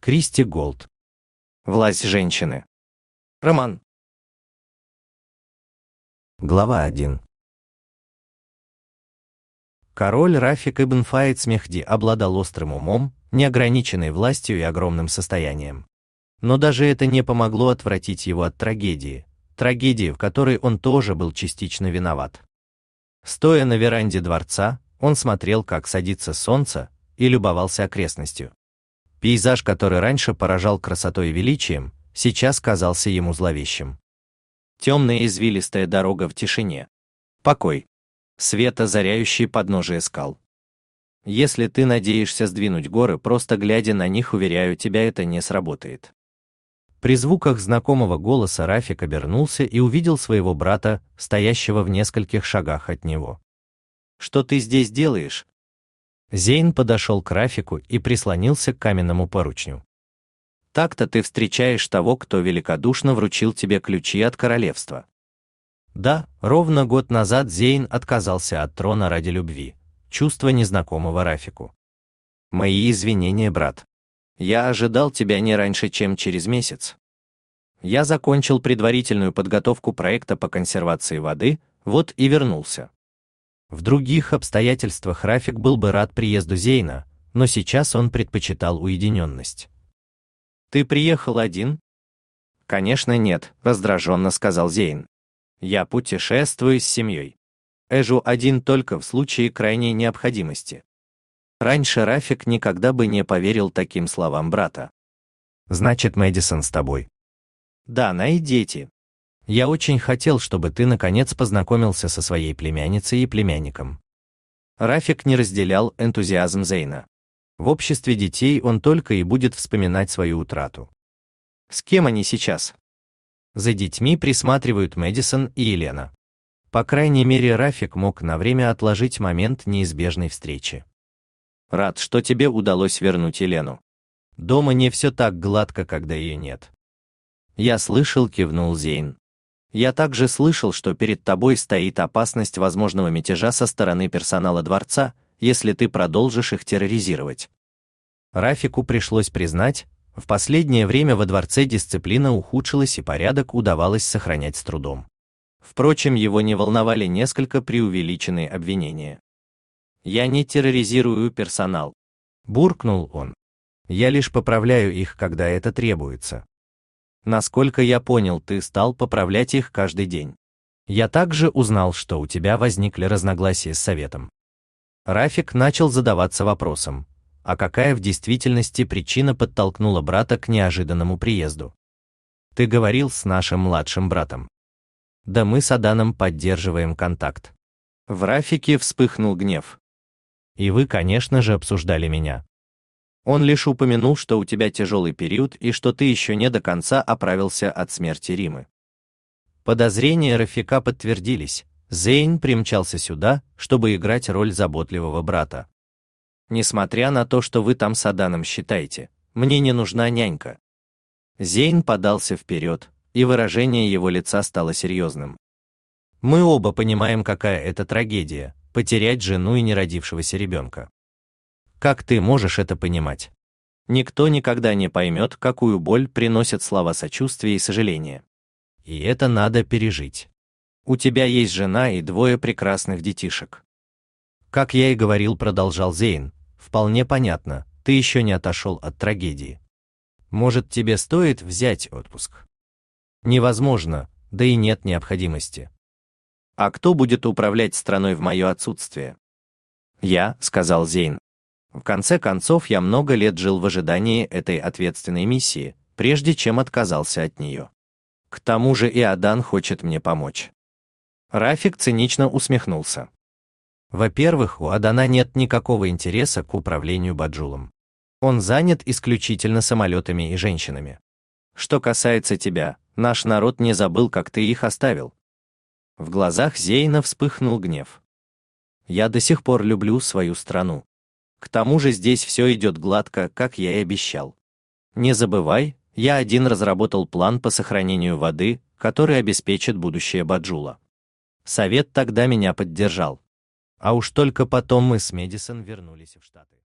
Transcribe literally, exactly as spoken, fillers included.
Кристи Голд. Власть женщины. Роман. Глава один. Король Рафик ибн Фаид Смехди обладал острым умом, неограниченной властью и огромным состоянием. Но даже это не помогло отвратить его от трагедии, трагедии, в которой он тоже был частично виноват. Стоя на веранде дворца, он смотрел, как садится солнце, и любовался окрестностью. Пейзаж, который раньше поражал красотой и величием, сейчас казался ему зловещим. Темная извилистая дорога в тишине. Покой. Свет, озаряющий подножие скал. Если ты надеешься сдвинуть горы, просто глядя на них, уверяю тебя, это не сработает. При звуках знакомого голоса Рафик обернулся и увидел своего брата, стоящего в нескольких шагах от него. «Что ты здесь делаешь?» Зейн подошел к Рафику и прислонился к каменному поручню. «Так-то ты встречаешь того, кто великодушно вручил тебе ключи от королевства». Да, ровно год назад Зейн отказался от трона ради любви, чувства незнакомого Рафику. «Мои извинения, брат. Я ожидал тебя не раньше, чем через месяц. Я закончил предварительную подготовку проекта по консервации воды, вот и вернулся». В других обстоятельствах Рафик был бы рад приезду Зейна, но сейчас он предпочитал уединенность. «Ты приехал один?» «Конечно нет», — раздраженно сказал Зейн. «Я путешествую с семьей. Езжу один только в случае крайней необходимости». Раньше Рафик никогда бы не поверил таким словам брата. «Значит, Мэдисон с тобой?» «Да, она и дети. Я очень хотел, чтобы ты наконец познакомился со своей племянницей и племянником». Рафик не разделял энтузиазм Зейна. В обществе детей он только и будет вспоминать свою утрату. «С кем они сейчас?» За детьми присматривают Мэдисон и Елена. По крайней мере, Рафик мог на время отложить момент неизбежной встречи. «Рад, что тебе удалось вернуть Елену. Дома не все так гладко, когда ее нет». «Я слышал», — кивнул Зейн. «Я также слышал, что перед тобой стоит опасность возможного мятежа со стороны персонала дворца, если ты продолжишь их терроризировать». Рафику пришлось признать, в последнее время во дворце дисциплина ухудшилась и порядок удавалось сохранять с трудом. Впрочем, его не волновали несколько преувеличенные обвинения. «Я не терроризирую персонал», — буркнул он. «Я лишь поправляю их, когда это требуется». «Насколько я понял, ты стал поправлять их каждый день. Я также узнал, что у тебя возникли разногласия с советом». Рафик начал задаваться вопросом, а какая в действительности причина подтолкнула брата к неожиданному приезду. «Ты говорил с нашим младшим братом?» «Да, мы с Аданом поддерживаем контакт». В Рафике вспыхнул гнев. «И вы, конечно же, обсуждали меня». «Он лишь упомянул, что у тебя тяжелый период и что ты еще не до конца оправился от смерти Римы». Подозрения Рафика подтвердились. Зейн примчался сюда, чтобы играть роль заботливого брата. «Несмотря на то, что вы там с Аданом считаете, мне не нужна нянька». Зейн подался вперед, и выражение его лица стало серьезным. «Мы оба понимаем, какая это трагедия — потерять жену и неродившегося ребенка. Как ты можешь это понимать? Никто никогда не поймет, какую боль приносят слова сочувствия и сожаления. И это надо пережить. У тебя есть жена и двое прекрасных детишек». «Как я и говорил», — продолжал Зейн, — «вполне понятно, ты еще не отошел от трагедии. Может, тебе стоит взять отпуск?» «Невозможно, да и нет необходимости». «А кто будет управлять страной в мое отсутствие?» «Я», — сказал Зейн. «В конце концов, я много лет жил в ожидании этой ответственной миссии, прежде чем отказался от нее. К тому же и Адан хочет мне помочь». Рафик цинично усмехнулся. «Во-первых, у Адана нет никакого интереса к управлению Баджулом. Он занят исключительно самолетами и женщинами. Что касается тебя, наш народ не забыл, как ты их оставил». В глазах Зейна вспыхнул гнев. «Я до сих пор люблю свою страну. К тому же здесь все идет гладко, как я и обещал. Не забывай, я один разработал план по сохранению воды, который обеспечит будущее Баджула. Совет тогда меня поддержал. А уж только потом мы с Мэдисон вернулись в Штаты».